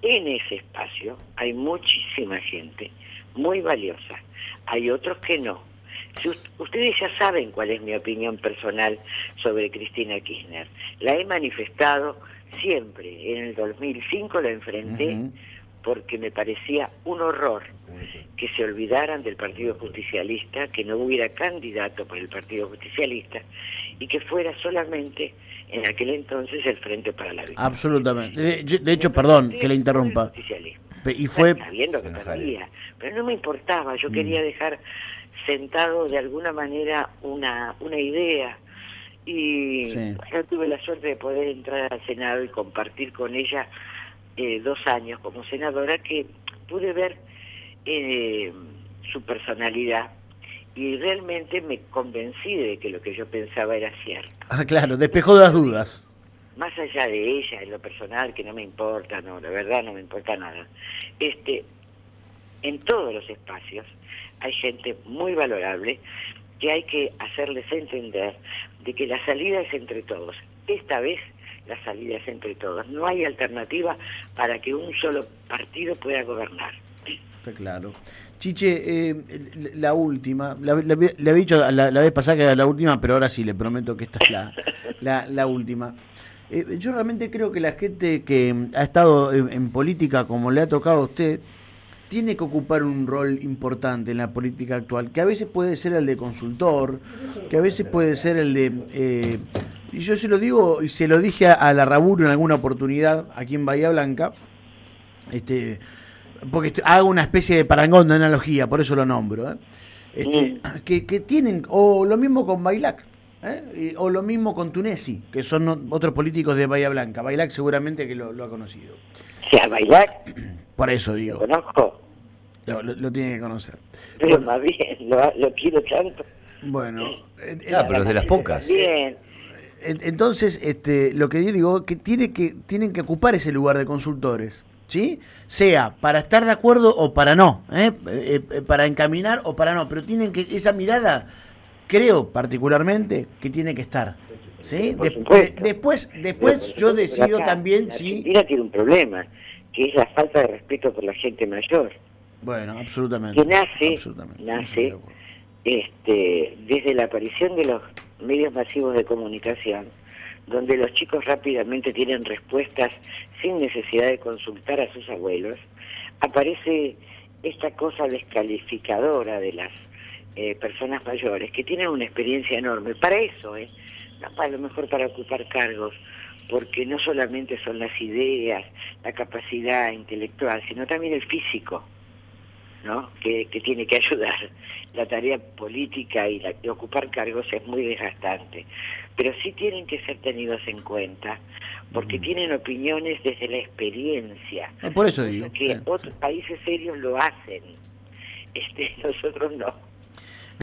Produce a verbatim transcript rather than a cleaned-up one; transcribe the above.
En ese espacio hay muchísima gente muy valiosa, hay otros que no. Si ustedes ya saben cuál es mi opinión personal sobre Cristina Kirchner, la he manifestado siempre. En el dos mil cinco la enfrenté uh-huh. porque me parecía un horror que se olvidaran del Partido Justicialista, que no hubiera candidato por el Partido Justicialista y que fuera solamente en aquel entonces el Frente para la Victoria. Absolutamente. De, de hecho, perdón que le interrumpa. Y fue sabiendo que perdía, pero no me importaba. Yo mm. quería dejar sentado de alguna manera una una idea y sí. bueno, tuve la suerte de poder entrar al Senado y compartir con ella eh, dos años como senadora, que pude ver eh, su personalidad y realmente me convencí de que lo que yo pensaba era cierto. Ah, claro, despejó las dudas. Más allá de ella, en lo personal, que no me importa, no, la verdad no me importa nada. Este, en todos los espacios hay gente muy valorable que hay que hacerles entender de que la salida es entre todos. Esta vez la salida es entre todos. No hay alternativa para que un solo partido pueda gobernar. Está claro. Chiche, eh, la última, la, la, le había dicho la, la vez pasada que era la última, pero ahora sí le prometo que esta es la, la, la última. Eh, yo realmente creo que la gente que ha estado en, en política como le ha tocado a usted tiene que ocupar un rol importante en la política actual, que a veces puede ser el de consultor, que a veces puede ser el de... Eh, y yo se lo digo, y se lo dije a, a Larraburu en alguna oportunidad, aquí en Bahía Blanca, este, porque hago una especie de parangón de analogía, por eso lo nombro, ¿eh? Este, mm. que, que tienen, o lo mismo con Bailac, ¿eh? o lo mismo con Tunesi, que son otros políticos de Bahía Blanca. Bailac seguramente que lo, lo ha conocido. Sí, a Bailac. Por eso digo. ¿Lo conozco? Lo, lo, lo tiene que conocer. Pero bueno, más bien, lo, lo quiero tanto. Bueno. Eh, ah, pero es de las pocas. Bien. Entonces, este, lo que yo digo, que, tiene que tienen que ocupar ese lugar de consultores, ¿sí? Sea para estar de acuerdo o para no, ¿eh? Eh, eh, para encaminar o para no, pero tienen que, esa mirada, creo particularmente, que tiene que estar, ¿sí? Por de, supuesto. de, después, después yo decido acá, también la si... Argentina tiene un problema, que es la falta de respeto por la gente mayor. Bueno, absolutamente. Que nace, absolutamente, nace este, desde la aparición de los medios masivos de comunicación, donde los chicos rápidamente tienen respuestas sin necesidad de consultar a sus abuelos, aparece esta cosa descalificadora de las eh, personas mayores, que tienen una experiencia enorme. Para eso, eh, no para, a lo mejor para ocupar cargos, porque no solamente son las ideas, la capacidad intelectual, sino también el físico, ¿no? Que, que tiene que ayudar. La tarea política y, la, y ocupar cargos es muy desgastante, pero sí tienen que ser tenidos en cuenta, porque mm. tienen opiniones desde la experiencia. No, por eso digo. Que sí, otros sí. países serios lo hacen, este, nosotros no.